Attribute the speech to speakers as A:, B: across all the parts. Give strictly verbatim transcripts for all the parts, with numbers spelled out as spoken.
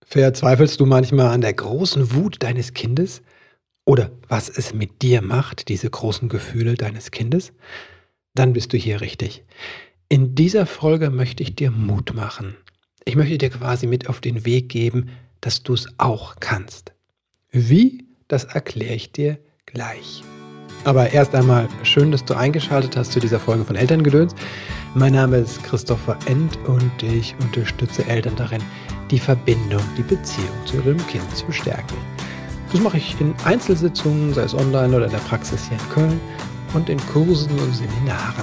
A: Verzweifelst du manchmal an der großen Wut deines Kindes? Oder was es mit dir macht, diese großen Gefühle deines Kindes? Dann bist du hier richtig. In dieser Folge möchte ich dir Mut machen. Ich möchte dir quasi mit auf den Weg geben, dass du es auch kannst. Wie? Das erkläre ich dir gleich. Aber erst einmal schön, dass du eingeschaltet hast zu dieser Folge von Elterngedöns. Mein Name ist Christopher End und ich unterstütze Eltern darin, die Verbindung, die Beziehung zu ihrem Kind zu stärken. Das mache ich in Einzelsitzungen, sei es online oder in der Praxis hier in Köln, und in Kursen und Seminaren.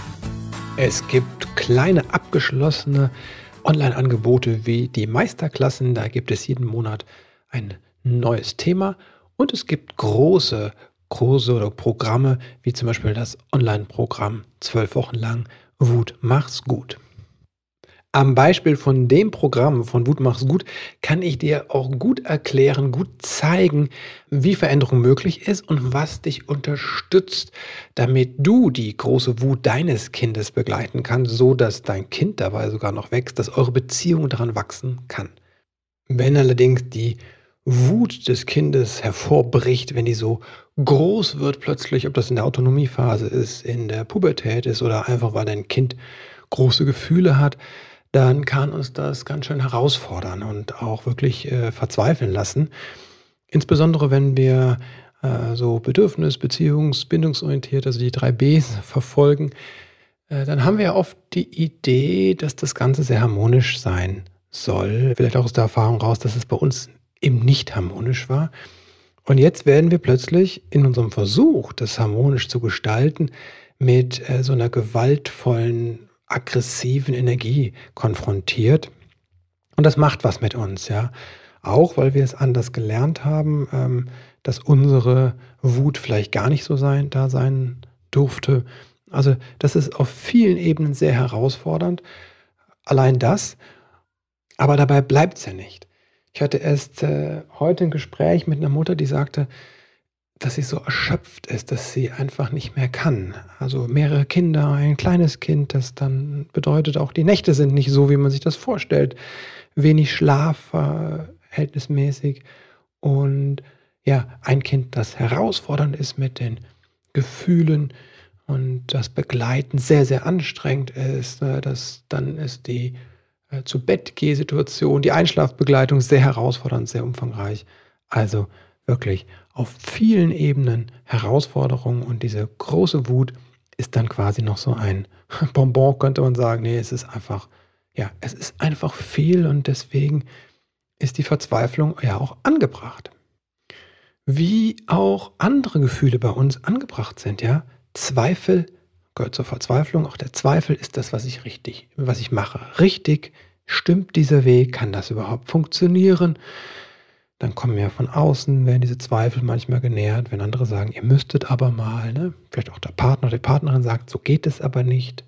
A: Es gibt kleine abgeschlossene Online-Angebote wie die Meisterklassen, da gibt es jeden Monat ein neues Thema, und es gibt große Kurse oder Programme, wie zum Beispiel das Online-Programm zwölf Wochen lang Wut mach's gut. Am Beispiel von dem Programm von Wut mach's gut kann ich dir auch gut erklären, gut zeigen, wie Veränderung möglich ist und was dich unterstützt, damit du die große Wut deines Kindes begleiten kannst, so dass dein Kind dabei sogar noch wächst, dass eure Beziehung daran wachsen kann. Wenn allerdings die Wut des Kindes hervorbricht, wenn die so groß wird plötzlich, ob das in der Autonomiephase ist, in der Pubertät ist oder einfach weil dein Kind große Gefühle hat, dann kann uns das ganz schön herausfordern und auch wirklich äh, verzweifeln lassen. Insbesondere wenn wir äh, so Bedürfnis-, Beziehungs-, bindungsorientiert, also die drei Bs verfolgen, äh, dann haben wir oft die Idee, dass das Ganze sehr harmonisch sein soll. Vielleicht auch aus der Erfahrung raus, dass es bei uns eben nicht harmonisch war. Und jetzt werden wir plötzlich in unserem Versuch, das harmonisch zu gestalten, mit äh, so einer gewaltvollen, aggressiven Energie konfrontiert. Und das macht was mit uns, ja. Auch weil wir es anders gelernt haben, ähm, dass unsere Wut vielleicht gar nicht so sein, da sein durfte. Also das ist auf vielen Ebenen sehr herausfordernd. Allein das, aber dabei bleibt es ja nicht. Ich hatte erst äh, heute ein Gespräch mit einer Mutter, die sagte, dass sie so erschöpft ist, dass sie einfach nicht mehr kann. Also mehrere Kinder, ein kleines Kind, das dann bedeutet auch, die Nächte sind nicht so, wie man sich das vorstellt. Wenig Schlaf, verhältnismäßig. Und ja, ein Kind, das herausfordernd ist mit den Gefühlen und das Begleiten sehr, sehr anstrengend ist. Das, dann ist die äh, Zu-Bett-Geh-Situation, die Einschlafbegleitung sehr herausfordernd, sehr umfangreich. Also wirklich auf vielen Ebenen Herausforderungen, und diese große Wut ist dann quasi noch so ein Bonbon, könnte man sagen. Nee, es ist einfach, ja, es ist einfach viel, und deswegen ist die Verzweiflung ja auch angebracht. Wie auch andere Gefühle bei uns angebracht sind, ja. Zweifel gehört zur Verzweiflung. Auch der Zweifel ist das, was ich richtig, was ich mache. Richtig, stimmt dieser Weg? Kann das überhaupt funktionieren? Dann kommen ja von außen, werden diese Zweifel manchmal genährt, wenn andere sagen, ihr müsstet aber mal, ne? Vielleicht auch der Partner oder die Partnerin sagt, so geht es aber nicht.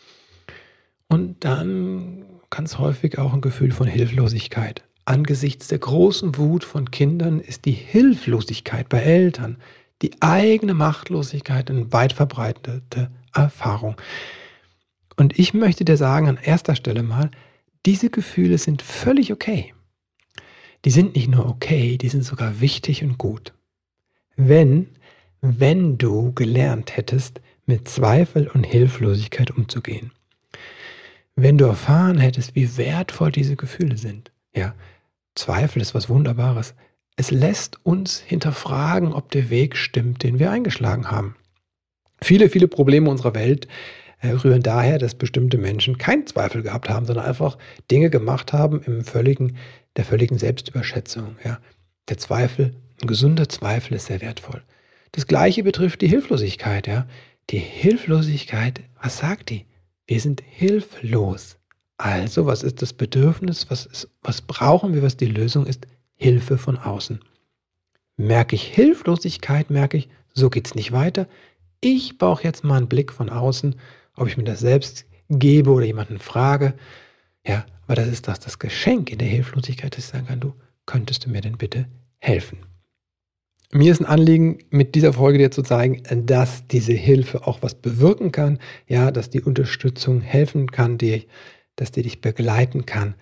A: Und dann ganz häufig auch ein Gefühl von Hilflosigkeit. Angesichts der großen Wut von Kindern ist die Hilflosigkeit bei Eltern, die eigene Machtlosigkeit, eine weit verbreitete Erfahrung. Und ich möchte dir sagen, an erster Stelle mal, diese Gefühle sind völlig okay. Die sind nicht nur okay, die sind sogar wichtig und gut. Wenn, wenn du gelernt hättest, mit Zweifel und Hilflosigkeit umzugehen. Wenn du erfahren hättest, wie wertvoll diese Gefühle sind. Ja, Zweifel ist was Wunderbares. Es lässt uns hinterfragen, ob der Weg stimmt, den wir eingeschlagen haben. Viele, viele Probleme unserer Welt äh, rühren daher, dass bestimmte Menschen keinen Zweifel gehabt haben, sondern einfach Dinge gemacht haben im völligen der völligen Selbstüberschätzung. Ja. Der Zweifel, ein gesunder Zweifel ist sehr wertvoll. Das Gleiche betrifft die Hilflosigkeit. Ja. Die Hilflosigkeit, was sagt die? Wir sind hilflos. Also, was ist das Bedürfnis? Was, ist, was brauchen wir, was die Lösung ist? Hilfe von außen. Merke ich Hilflosigkeit, merke ich, so geht es nicht weiter. Ich brauche jetzt mal einen Blick von außen, ob ich mir das selbst gebe oder jemanden frage. Ja, aber das ist das, das Geschenk in der Hilflosigkeit, dass ich sagen kann, du, könntest du mir denn bitte helfen? Mir ist ein Anliegen, mit dieser Folge dir zu zeigen, dass diese Hilfe auch was bewirken kann, ja, dass die Unterstützung helfen kann, die, dass die dich begleiten kann,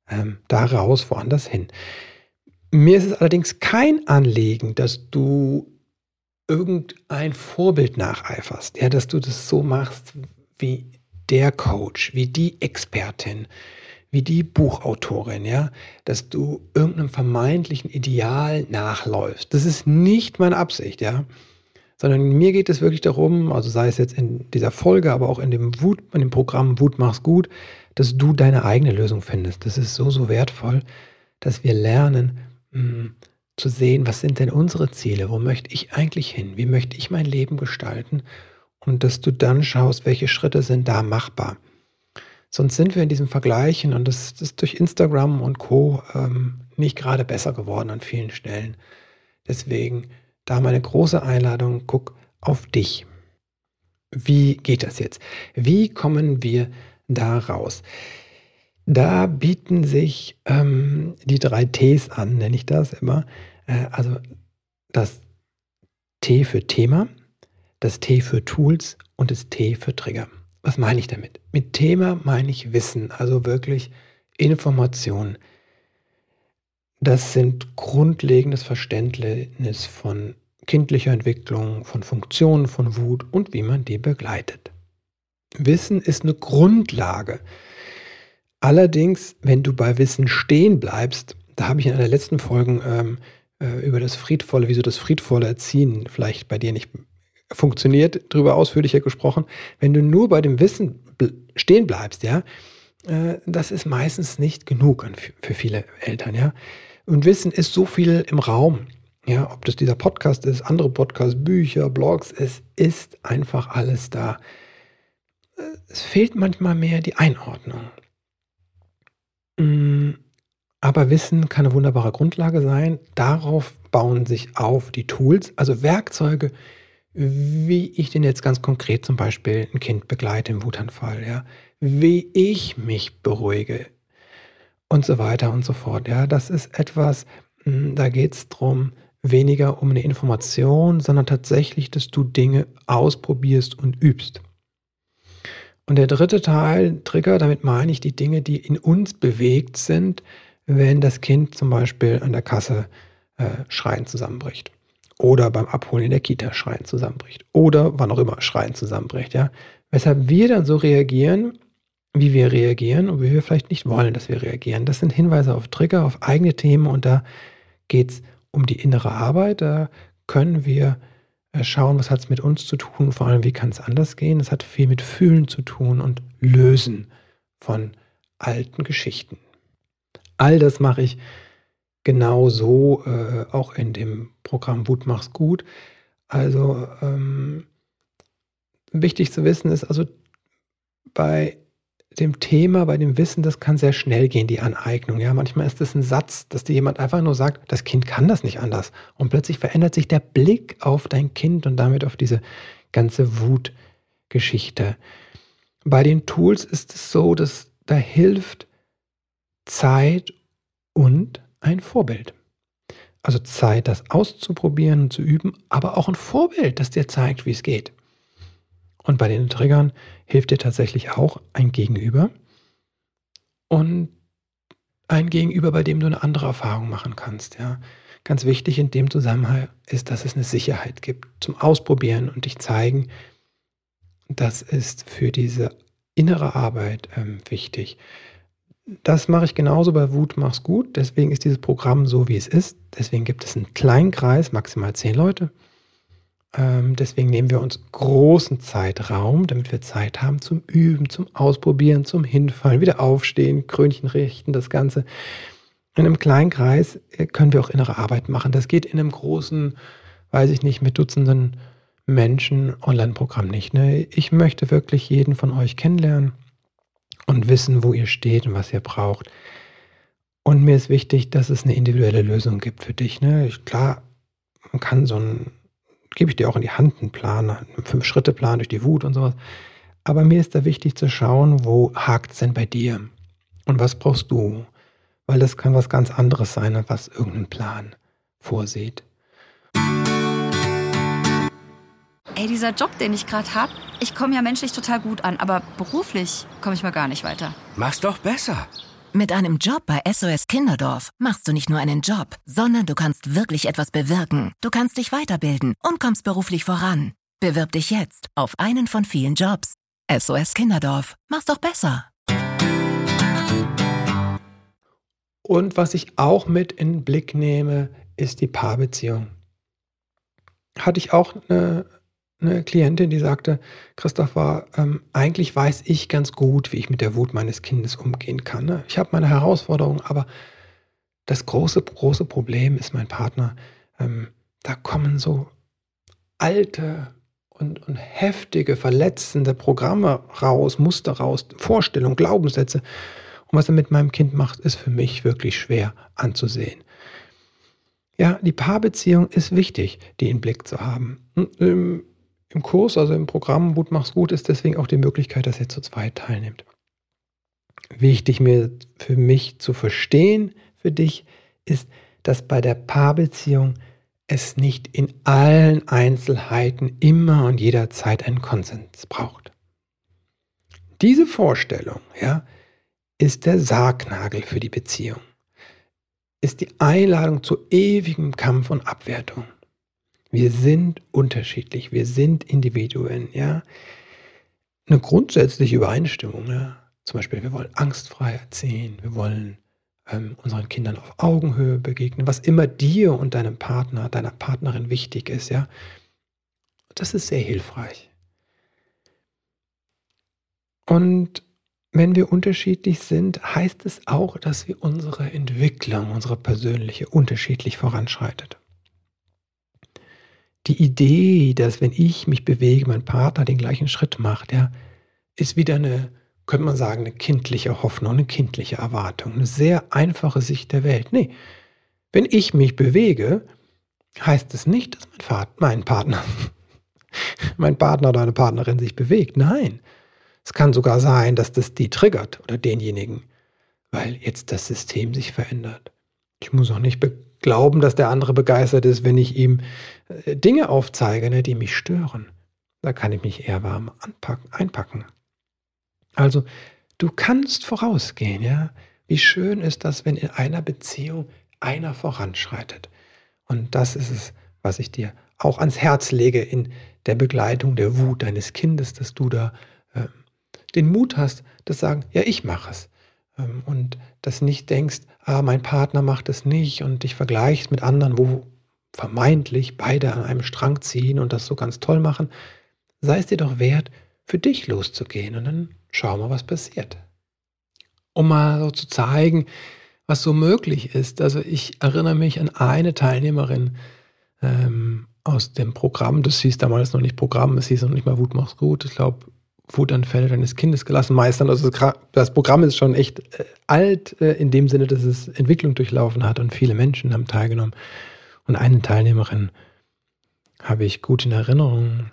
A: ähm, da raus, woanders hin. Mir ist es allerdings kein Anliegen, dass du irgendein Vorbild nacheiferst, ja, dass du das so machst wie der Coach, wie die Expertin, wie die Buchautorin, ja, dass du irgendeinem vermeintlichen Ideal nachläufst. Das ist nicht meine Absicht, ja, sondern mir geht es wirklich darum, also sei es jetzt in dieser Folge, aber auch in dem Wut, in dem Programm Wut mach's gut, dass du deine eigene Lösung findest. Das ist so, so wertvoll, dass wir lernen, mh, zu sehen, was sind denn unsere Ziele, wo möchte ich eigentlich hin, wie möchte ich mein Leben gestalten und dass du dann schaust, welche Schritte sind da machbar. Sonst sind wir in diesem Vergleichen und das, das ist durch Instagram und Co. Ähm, nicht gerade besser geworden an vielen Stellen. Deswegen da meine große Einladung, guck auf dich. Wie geht das jetzt? Wie kommen wir da raus? Da bieten sich ähm, die drei Ts an, nenne ich das immer. Äh, also das T für Thema, das T für Tools und das T für Trigger. Was meine ich damit? Mit Thema meine ich Wissen, also wirklich Informationen. Das sind grundlegendes Verständnis von kindlicher Entwicklung, von Funktionen von Wut und wie man die begleitet. Wissen ist eine Grundlage. Allerdings, wenn du bei Wissen stehen bleibst, da habe ich in einer der letzten Folgen ähm, äh, über das friedvolle, wieso das friedvolle Erziehen vielleicht bei dir nicht funktioniert, darüber ausführlicher gesprochen. Wenn du nur bei dem Wissen bl- stehen bleibst, ja, äh, das ist meistens nicht genug an, für viele Eltern, ja. Und Wissen ist so viel im Raum, ja, ob das dieser Podcast ist, andere Podcasts, Bücher, Blogs, es ist einfach alles da. Es fehlt manchmal mehr die Einordnung. Aber Wissen kann eine wunderbare Grundlage sein. Darauf bauen sich auf die Tools, also Werkzeuge, wie ich denn jetzt ganz konkret zum Beispiel ein Kind begleite im Wutanfall, ja, wie ich mich beruhige und so weiter und so fort. Ja, das ist etwas, da geht es darum, weniger um eine Information, sondern tatsächlich, dass du Dinge ausprobierst und übst. Und der dritte Teil, Trigger, damit meine ich die Dinge, die in uns bewegt sind, wenn das Kind zum Beispiel an der Kasse äh, schreiend zusammenbricht. Oder beim Abholen in der Kita schreiend zusammenbricht. Oder wann auch immer schreiend zusammenbricht. Ja? Weshalb wir dann so reagieren, wie wir reagieren und wie wir vielleicht nicht wollen, dass wir reagieren. Das sind Hinweise auf Trigger, auf eigene Themen und da geht es um die innere Arbeit. Da können wir schauen, was hat es mit uns zu tun, vor allem wie kann es anders gehen. Es hat viel mit Fühlen zu tun und Lösen von alten Geschichten. All das mache ich genau so, äh, auch in dem Programm Wut mach's gut. Also ähm, wichtig zu wissen ist, also bei dem Thema, bei dem Wissen, das kann sehr schnell gehen, die Aneignung. Ja, manchmal ist das ein Satz, dass dir jemand einfach nur sagt, das Kind kann das nicht anders. Und plötzlich verändert sich der Blick auf dein Kind und damit auf diese ganze Wutgeschichte. Bei den Tools ist es so, dass da hilft Zeit und ein Vorbild. Also Zeit, das auszuprobieren und zu üben, aber auch ein Vorbild, das dir zeigt, wie es geht. Und bei den Triggern hilft dir tatsächlich auch ein Gegenüber und ein Gegenüber, bei dem du eine andere Erfahrung machen kannst. Ja. Ganz wichtig in dem Zusammenhang ist, dass es eine Sicherheit gibt zum Ausprobieren und dich zeigen. Das ist für diese innere Arbeit ähm, wichtig. Das mache ich genauso bei Wut mach's gut. Deswegen ist dieses Programm so, wie es ist. Deswegen gibt es einen kleinen Kreis, maximal zehn Leute. Ähm, deswegen nehmen wir uns großen Zeitraum, damit wir Zeit haben zum Üben, zum Ausprobieren, zum Hinfallen, wieder aufstehen, Krönchen richten, das Ganze. In einem kleinen Kreis können wir auch innere Arbeit machen. Das geht in einem großen, weiß ich nicht, mit Dutzenden Menschen Online-Programm nicht. Ne? Ich möchte wirklich jeden von euch kennenlernen und wissen, wo ihr steht und was ihr braucht. Und mir ist wichtig, dass es eine individuelle Lösung gibt für dich. Ne? Ich, klar, man kann so ein gebe ich dir auch in die Hand einen Plan, einen Fünf-Schritte-Plan durch die Wut und sowas. Aber mir ist da wichtig zu schauen, wo hakt es denn bei dir? Und was brauchst du? Weil das kann was ganz anderes sein, als was irgendein Plan vorsieht.
B: Ey, dieser Job, den ich gerade habe, ich komme ja menschlich total gut an, aber beruflich komme ich mal gar nicht weiter.
C: Mach's doch besser. Mit einem Job bei S O S Kinderdorf machst du nicht nur einen Job, sondern du kannst wirklich etwas bewirken. Du kannst dich weiterbilden und kommst beruflich voran. Bewirb dich jetzt auf einen von vielen Jobs. S O S Kinderdorf. Mach's doch besser.
A: Und was ich auch mit in den Blick nehme, ist die Paarbeziehung. Hatte ich auch eine, eine Klientin, die sagte, Christopher, ähm, eigentlich weiß ich ganz gut, wie ich mit der Wut meines Kindes umgehen kann. Ne? Ich habe meine Herausforderungen, aber das große, große Problem ist mein Partner. Ähm, da kommen so alte und, und heftige, verletzende Programme raus, Muster raus, Vorstellungen, Glaubenssätze. Und was er mit meinem Kind macht, ist für mich wirklich schwer anzusehen. Ja, die Paarbeziehung ist wichtig, die im Blick zu haben. Im, im Kurs, also im Programm Wut macht's gut, ist deswegen auch die Möglichkeit, dass ihr zu zweit teilnimmt. Wichtig mir für mich zu verstehen, für dich, ist, dass bei der Paarbeziehung es nicht in allen Einzelheiten immer und jederzeit einen Konsens braucht. Diese Vorstellung, ja, ist der Sargnagel für die Beziehung. Ist die Einladung zu ewigem Kampf und Abwertung. Wir sind unterschiedlich, wir sind Individuen, ja. Eine grundsätzliche Übereinstimmung, ja. Zum Beispiel, wir wollen angstfrei erziehen, wir wollen ähm, unseren Kindern auf Augenhöhe begegnen, was immer dir und deinem Partner, deiner Partnerin wichtig ist, ja. Das ist sehr hilfreich. Und wenn wir unterschiedlich sind, heißt es auch, dass wir unsere Entwicklung, unsere persönliche, unterschiedlich voranschreitet. Die Idee, dass wenn ich mich bewege, mein Partner den gleichen Schritt macht, ja, ist wieder eine, könnte man sagen, eine kindliche Hoffnung, eine kindliche Erwartung, eine sehr einfache Sicht der Welt. Nee, wenn ich mich bewege, heißt es nicht, dass mein, Vater, mein Partner, mein Partner oder eine Partnerin sich bewegt. Nein. Es kann sogar sein, dass das die triggert oder denjenigen, weil jetzt das System sich verändert. Ich muss auch nicht be- glauben, dass der andere begeistert ist, wenn ich ihm äh, Dinge aufzeige, ne, die mich stören. Da kann ich mich eher warm anpacken, einpacken. Also, du kannst vorausgehen, ja. Wie schön ist das, wenn in einer Beziehung einer voranschreitet. Und das ist es, was ich dir auch ans Herz lege in der Begleitung der Wut deines Kindes, dass du da äh, den Mut hast, das sagen, ja, ich mache es. Und dass nicht denkst, ah, mein Partner macht es nicht und dich vergleichst mit anderen, wo vermeintlich beide an einem Strang ziehen und das so ganz toll machen. Sei es dir doch wert, für dich loszugehen und dann schau mal, was passiert. Um mal so zu zeigen, was so möglich ist. Also ich erinnere mich an eine Teilnehmerin ähm, aus dem Programm, das hieß damals noch nicht Programm, es hieß noch nicht mal Wut macht's gut, ich glaube, Wutanfälle deines Kindes gelassen meistern. Also das Programm ist schon echt äh, alt, äh, in dem Sinne, dass es Entwicklung durchlaufen hat und viele Menschen haben teilgenommen. Und eine Teilnehmerin habe ich gut in Erinnerung.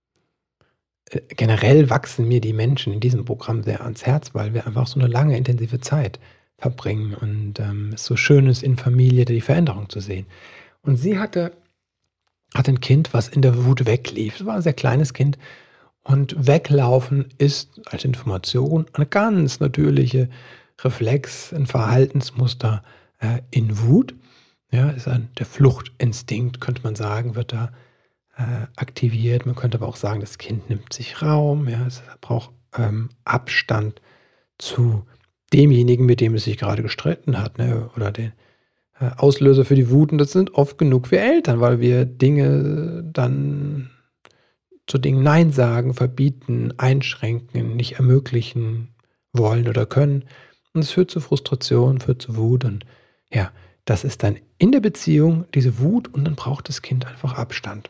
A: Äh, generell wachsen mir die Menschen in diesem Programm sehr ans Herz, weil wir einfach so eine lange, intensive Zeit verbringen und ähm, es so schön ist, in Familie die Veränderung zu sehen. Und sie hatte, hatte ein Kind, was in der Wut weglief. Es war ein sehr kleines Kind. Und weglaufen ist als Information eine ganz natürliche Reflex, ein Verhaltensmuster äh, in Wut. Ja, ist ein, der Fluchtinstinkt, könnte man sagen, wird da äh, aktiviert. Man könnte aber auch sagen, das Kind nimmt sich Raum. Ja, es braucht ähm, Abstand zu demjenigen, mit dem es sich gerade gestritten hat, ne, oder den äh, Auslöser für die Wut. Und das sind oft genug wir Eltern, weil wir Dinge dann zu Dingen Nein sagen, verbieten, einschränken, nicht ermöglichen wollen oder können. Und es führt zu Frustration, führt zu Wut. Und ja, das ist dann in der Beziehung diese Wut und dann braucht das Kind einfach Abstand.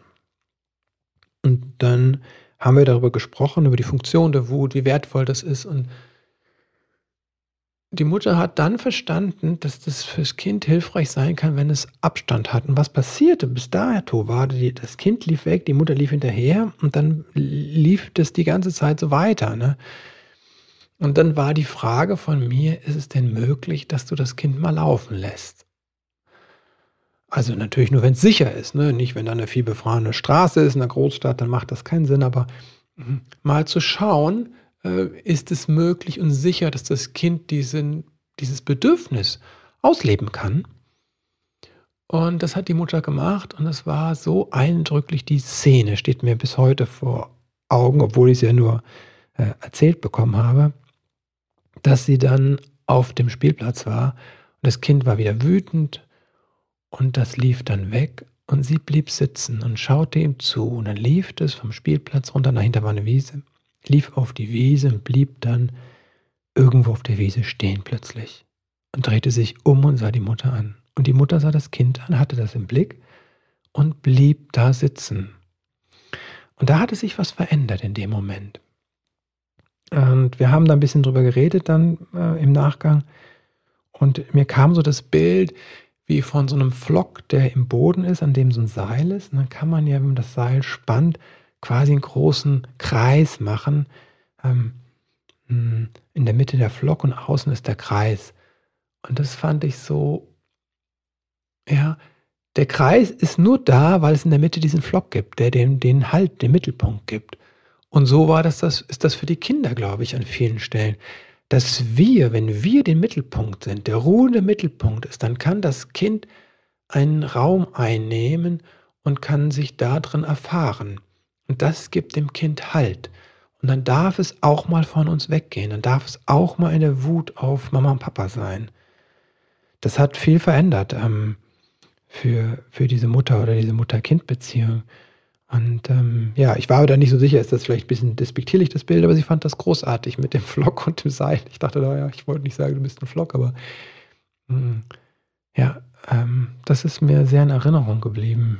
A: Und dann haben wir darüber gesprochen, über die Funktion der Wut, wie wertvoll das ist. Und die Mutter hat dann verstanden, dass das fürs Kind hilfreich sein kann, wenn es Abstand hat. Und was passierte bis dato war, die, das Kind lief weg, die Mutter lief hinterher und dann lief das die ganze Zeit so weiter. Ne? Und dann war die Frage von mir, ist es denn möglich, dass du das Kind mal laufen lässt? Also natürlich nur, wenn es sicher ist. Ne? Nicht, wenn da eine vielbefahrene Straße ist in einer Großstadt, dann macht das keinen Sinn. Aber mal zu schauen, ist es möglich und sicher, dass das Kind diesen dieses Bedürfnis ausleben kann. Und das hat die Mutter gemacht und es war so eindrücklich, die Szene steht mir bis heute vor Augen, obwohl ich es ja nur äh, erzählt bekommen habe, dass sie dann auf dem Spielplatz war und das Kind war wieder wütend und das lief dann weg und sie blieb sitzen und schaute ihm zu und dann lief es vom Spielplatz runter, dahinter war eine Wiese, lief auf die Wiese und blieb dann irgendwo auf der Wiese stehen plötzlich und drehte sich um und sah die Mutter an. Und die Mutter sah das Kind an, hatte das im Blick und blieb da sitzen. Und da hatte sich was verändert in dem Moment. Und wir haben da ein bisschen drüber geredet dann äh, im Nachgang. Und mir kam so das Bild wie von so einem Flock, der im Boden ist, an dem so ein Seil ist. Und dann kann man ja, wenn man das Seil spannt, quasi einen großen Kreis machen. Ähm, in der Mitte der Flock und außen ist der Kreis. Und das fand ich so, ja, der Kreis ist nur da, weil es in der Mitte diesen Flock gibt, der den, den Halt, den Mittelpunkt gibt. Und so war das, das, ist das für die Kinder, glaube ich, an vielen Stellen. Dass wir, wenn wir den Mittelpunkt sind, der ruhende Mittelpunkt ist, dann kann das Kind einen Raum einnehmen und kann sich da drin erfahren. Und das gibt dem Kind Halt. Und dann darf es auch mal von uns weggehen. Dann darf es auch mal eine Wut auf Mama und Papa sein. Das hat viel verändert ähm, für, für diese Mutter oder diese Mutter-Kind-Beziehung. Und ähm, ja, ich war aber da nicht so sicher, ist das vielleicht ein bisschen despektierlich, das Bild, aber sie fand das großartig mit dem Flock und dem Seil. Ich dachte, naja, ich wollte nicht sagen, du bist ein Flock, aber mh, ja, ähm, das ist mir sehr in Erinnerung geblieben.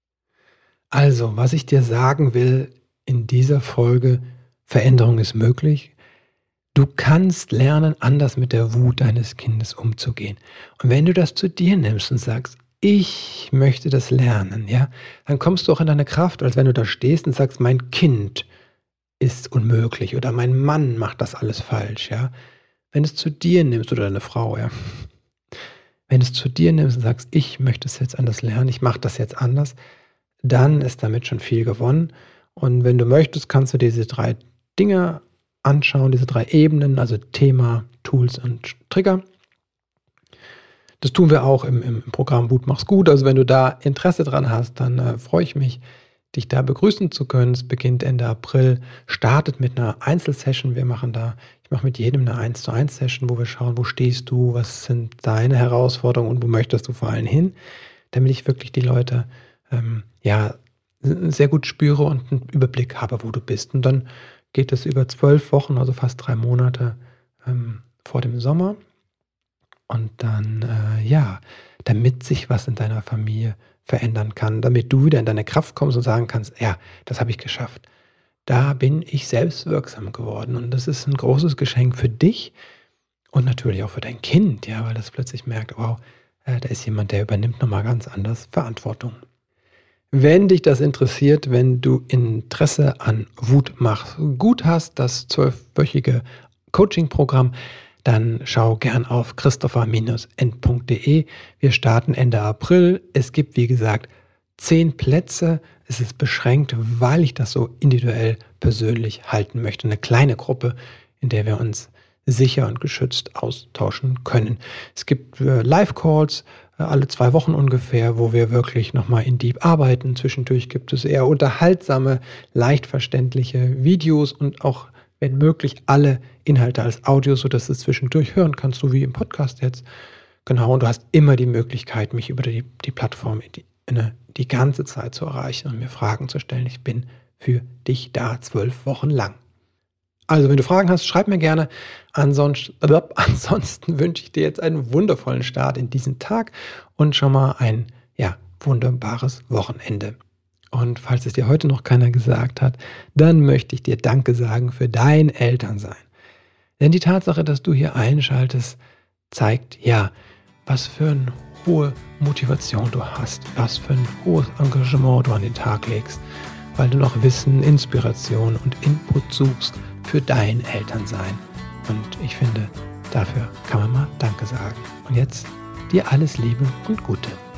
A: Also, was ich dir sagen will in dieser Folge, Veränderung ist möglich. Du kannst lernen, anders mit der Wut deines Kindes umzugehen. Und wenn du das zu dir nimmst und sagst, ich möchte das lernen, ja, dann kommst du auch in deine Kraft, als wenn du da stehst und sagst, mein Kind ist unmöglich oder mein Mann macht das alles falsch, ja. Wenn du es zu dir nimmst oder deine Frau, ja. Wenn du es zu dir nimmst und sagst, ich möchte es jetzt anders lernen, ich mache das jetzt anders, dann ist damit schon viel gewonnen. Und wenn du möchtest, kannst du diese drei Dinge anschauen, diese drei Ebenen, also Thema, Tools und Trigger. Das tun wir auch im, im Programm Wut mach's gut. Also wenn du da Interesse dran hast, dann äh, freue ich mich, dich da begrüßen zu können. Es beginnt Ende April, startet mit einer Einzelsession. Wir machen da, ich mache mit jedem eine eins zu eins Session, wo wir schauen, wo stehst du, was sind deine Herausforderungen und wo möchtest du vor allem hin, damit ich wirklich die Leute ähm, ja sehr gut spüre und einen Überblick habe, wo du bist. Und dann geht es über zwölf Wochen, also fast drei Monate ähm, vor dem Sommer. Und dann, äh, ja, damit sich was in deiner Familie verändern kann, damit du wieder in deine Kraft kommst und sagen kannst, ja, das habe ich geschafft. Da bin ich selbst wirksam geworden. Und das ist ein großes Geschenk für dich und natürlich auch für dein Kind, ja, weil das plötzlich merkt, wow, äh, da ist jemand, der übernimmt nochmal ganz anders Verantwortung. Wenn dich das interessiert, wenn du Interesse an Wut mach's gut hast, das zwölfwöchige Coaching-Programm, dann schau gern auf christopher Bindestrich end punkt de. Wir starten Ende April. Es gibt, wie gesagt, zehn Plätze. Es ist beschränkt, weil ich das so individuell persönlich halten möchte. Eine kleine Gruppe, in der wir uns sicher und geschützt austauschen können. Es gibt äh, Live-Calls, äh, alle zwei Wochen ungefähr, wo wir wirklich nochmal in Deep arbeiten. Zwischendurch gibt es eher unterhaltsame, leicht verständliche Videos und auch, wenn möglich, alle Inhalte als Audio, sodass du es zwischendurch hören kannst, so wie im Podcast jetzt. Genau, und du hast immer die Möglichkeit, mich über die, die Plattform die, eine, die ganze Zeit zu erreichen und mir Fragen zu stellen. Ich bin für dich da, zwölf Wochen lang. Also, wenn du Fragen hast, schreib mir gerne. Ansonsten, äh, ansonsten wünsche ich dir jetzt einen wundervollen Start in diesen Tag und schon mal ein ja, wunderbares Wochenende. Und falls es dir heute noch keiner gesagt hat, dann möchte ich dir Danke sagen für dein Elternsein. Denn die Tatsache, dass du hier einschaltest, zeigt, ja, was für eine hohe Motivation du hast, was für ein hohes Engagement du an den Tag legst, weil du noch Wissen, Inspiration und Input suchst für dein Elternsein. Und ich finde, dafür kann man mal Danke sagen. Und jetzt dir alles Liebe und Gute.